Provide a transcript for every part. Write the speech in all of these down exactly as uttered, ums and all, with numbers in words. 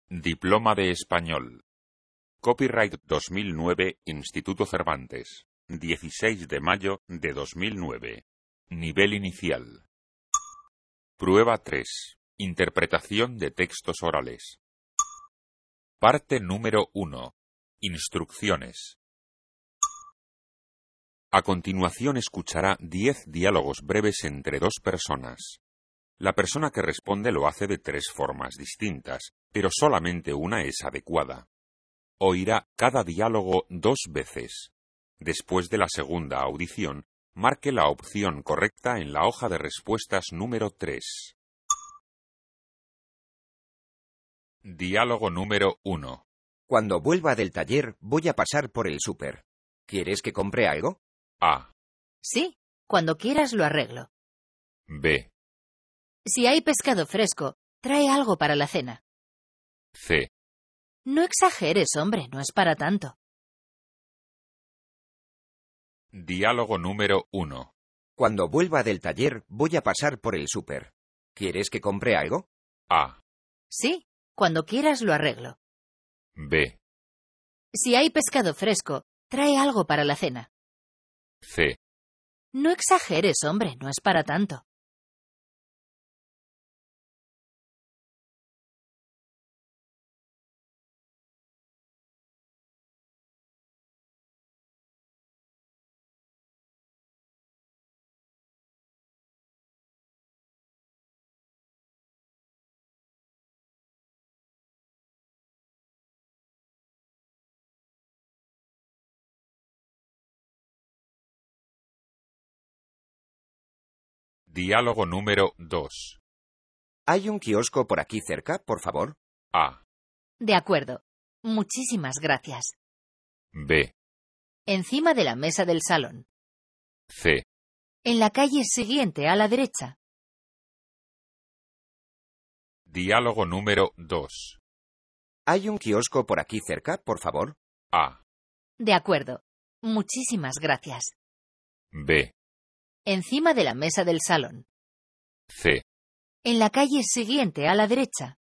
Diploma de Español. Copyright dos mil nueve, Instituto Cervantes. dieciséis de mayo de dos mil nueve. Nivel inicial. Prueba tres. Interpretación de textos orales. Parte número uno. Instrucciones. A continuación escuchará diez diálogos breves entre dos personas. La persona que responde lo hace de tres formas distintas, pero solamente una es adecuada. Oirá cada diálogo dos veces. Después de la segunda audición, marque la opción correcta en la hoja de respuestas número tres. Diálogo número uno. Cuando vuelva del taller, voy a pasar por el súper. ¿Quieres que compre algo? A. Sí, cuando quieras lo arreglo. B. Si hay pescado fresco, trae algo para la cena. C. No exageres, hombre, no es para tanto. Diálogo número uno. Cuando vuelva del taller, voy a pasar por el súper. ¿Quieres que compre algo? A. Sí, cuando quieras lo arreglo. B. Si hay pescado fresco, trae algo para la cena. C. No exageres, hombre, no es para tanto. Diálogo número dos. ¿Hay un kiosco por aquí cerca, por favor? A. De acuerdo. Muchísimas gracias. B. Encima de la mesa del salón. C. En la calle siguiente, a la derecha. Diálogo número dos. ¿Hay un kiosco por aquí cerca, por favor? A. De acuerdo. Muchísimas gracias. B. Encima de la mesa del salón. C. En la calle siguiente, a la derecha.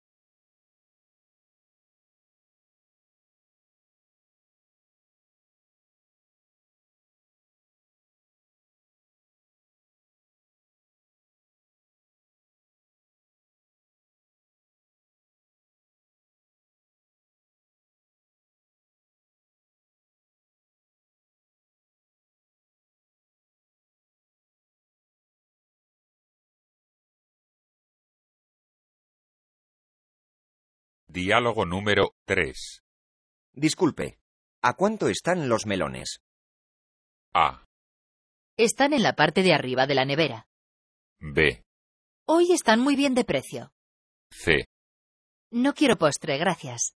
Diálogo número tres. Disculpe, ¿a cuánto están los melones? A. Están en la parte de arriba de la nevera. B. Hoy están muy bien de precio. C. No quiero postre, gracias.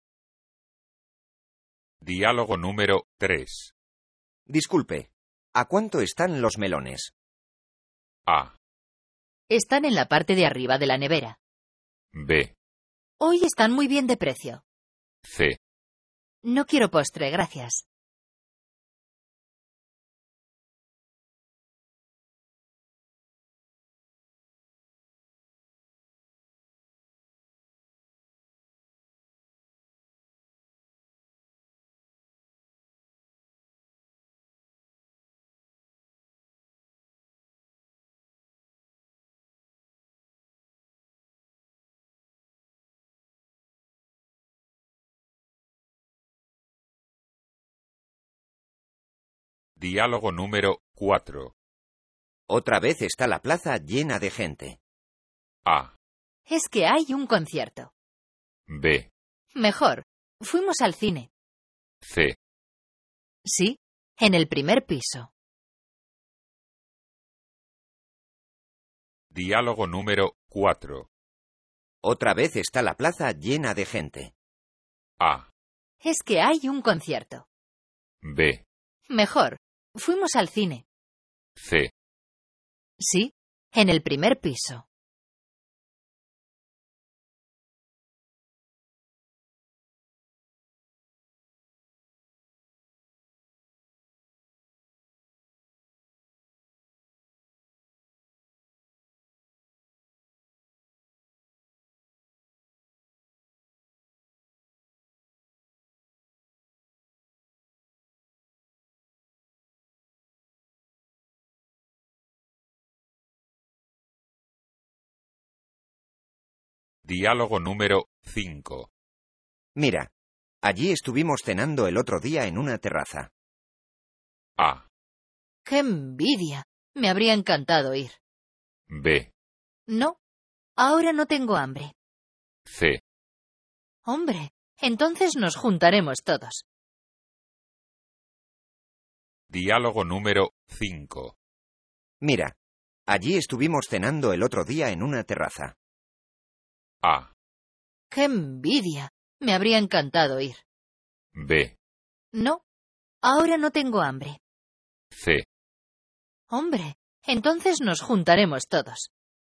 Diálogo número tres. Disculpe, ¿a cuánto están los melones? A. Están en la parte de arriba de la nevera. B. Hoy están muy bien de precio. C. No quiero postre, gracias. Diálogo número cuatro. Otra vez está la plaza llena de gente. A. Es que hay un concierto. B. Mejor. Fuimos al cine. C. Sí, en el primer piso. Diálogo número cuatro. Otra vez está la plaza llena de gente. A. Es que hay un concierto. B. Mejor. Fuimos al cine. C. Sí, en el primer piso. Diálogo número cinco. Mira, allí estuvimos cenando el otro día en una terraza. A. ¡Qué envidia! Me habría encantado ir. B. No, ahora no tengo hambre. C. Hombre, entonces nos juntaremos todos. Diálogo número cinco. Mira, allí estuvimos cenando el otro día en una terraza. A. ¡Qué envidia! Me habría encantado ir. B. No, ahora no tengo hambre. C. Hombre, entonces nos juntaremos todos.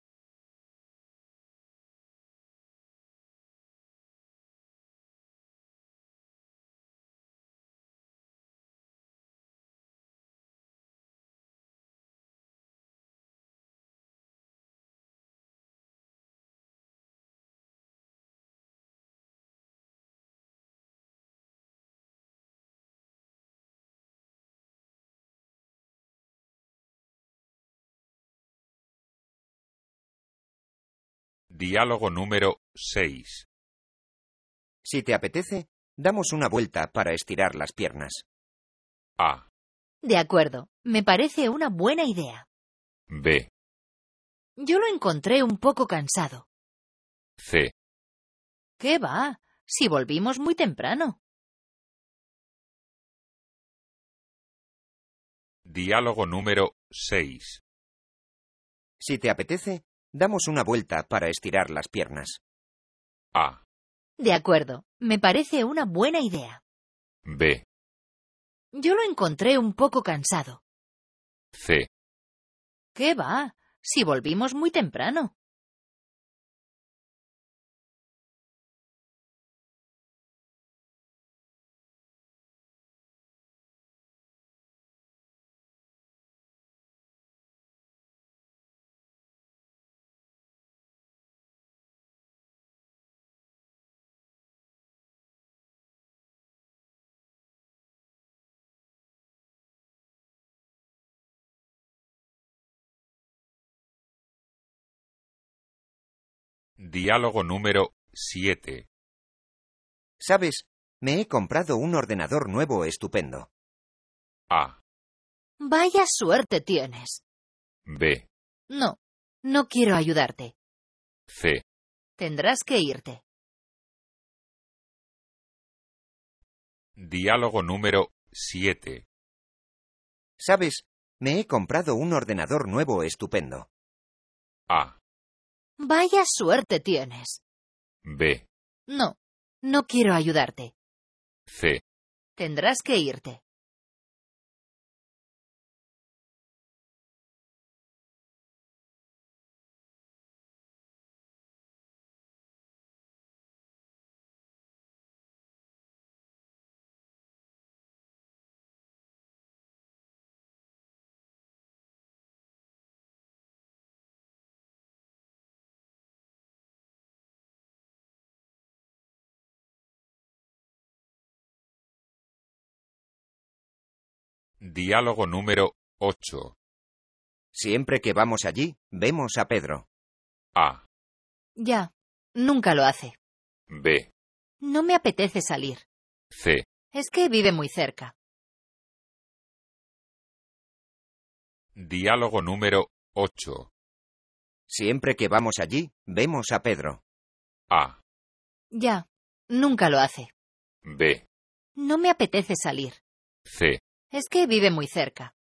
Diálogo número seis. Si te apetece, damos una vuelta para estirar las piernas. A. De acuerdo, me parece una buena idea. B. Yo lo encontré un poco cansado. C. ¿Qué va? Si volvimos muy temprano. Diálogo número seis. Si te apetece, damos una vuelta para estirar las piernas. A. De acuerdo, me parece una buena idea. B. Yo lo encontré un poco cansado. C. ¿Qué va? Si volvimos muy temprano. Diálogo número siete. ¿Sabes? Me he comprado un ordenador nuevo estupendo. A. Vaya suerte tienes. B. No, no quiero ayudarte. C. Tendrás que irte. Diálogo número siete. ¿Sabes? Me he comprado un ordenador nuevo estupendo. A. Vaya suerte tienes. B. No, no quiero ayudarte. C. Tendrás que irte. Diálogo número ocho. Siempre que vamos allí, vemos a Pedro. A. Ya, nunca lo hace. B. No me apetece salir. C. Es que vive muy cerca. Diálogo número ocho. Siempre que vamos allí, vemos a Pedro. A. Ya, nunca lo hace. B. No me apetece salir. C. Es que vive muy cerca.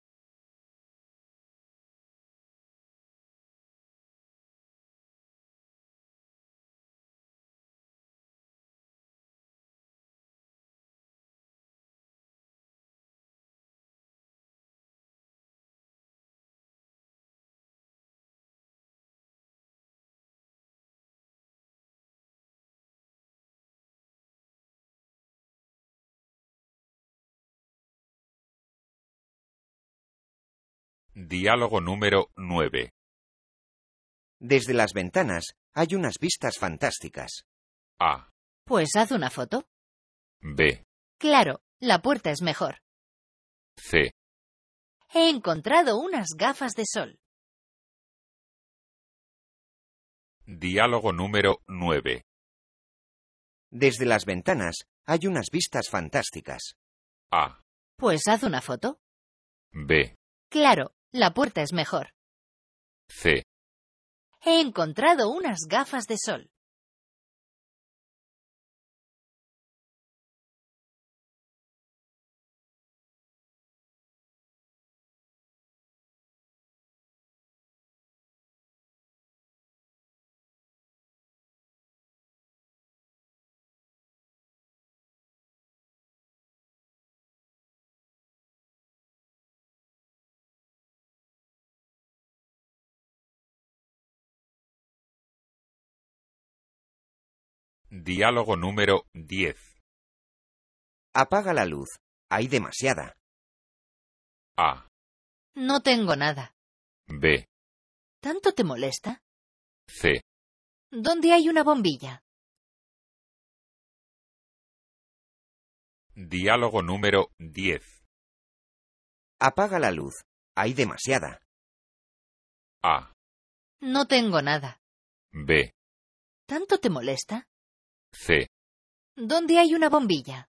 Diálogo número nueve. Desde las ventanas hay unas vistas fantásticas. A. Pues haz una foto. B. Claro, la puerta es mejor. C. He encontrado unas gafas de sol. Diálogo número nueve. Desde las ventanas hay unas vistas fantásticas. A. Pues haz una foto. B. Claro, la puerta es mejor. C. He encontrado unas gafas de sol. Diálogo número diez. Apaga la luz. Hay demasiada. A. No tengo nada. B. ¿Tanto te molesta? C. ¿Dónde hay una bombilla? Diálogo número diez. Apaga la luz. Hay demasiada. A. No tengo nada. B. ¿Tanto te molesta? C. ¿Dónde hay una bombilla?